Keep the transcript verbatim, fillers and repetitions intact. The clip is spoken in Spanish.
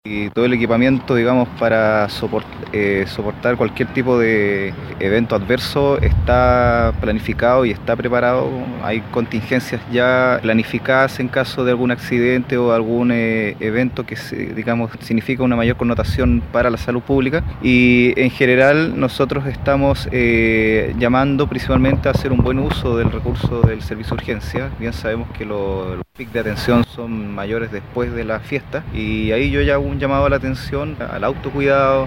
Y todo el equipamiento, digamos, para soport- eh, soportar cualquier tipo de evento adverso está planificado y está preparado. Hay contingencias ya planificadas en caso de algún accidente o algún eh, evento que, se- digamos, significa una mayor connotación para la salud pública. Y en general nosotros estamos eh, llamando principalmente a hacer un buen uso del recurso del servicio de urgencia. Bien sabemos que lo- los picos de atención son mayores después de la fiesta y ahí yo ya hago un llamado a la atención, al autocuidado.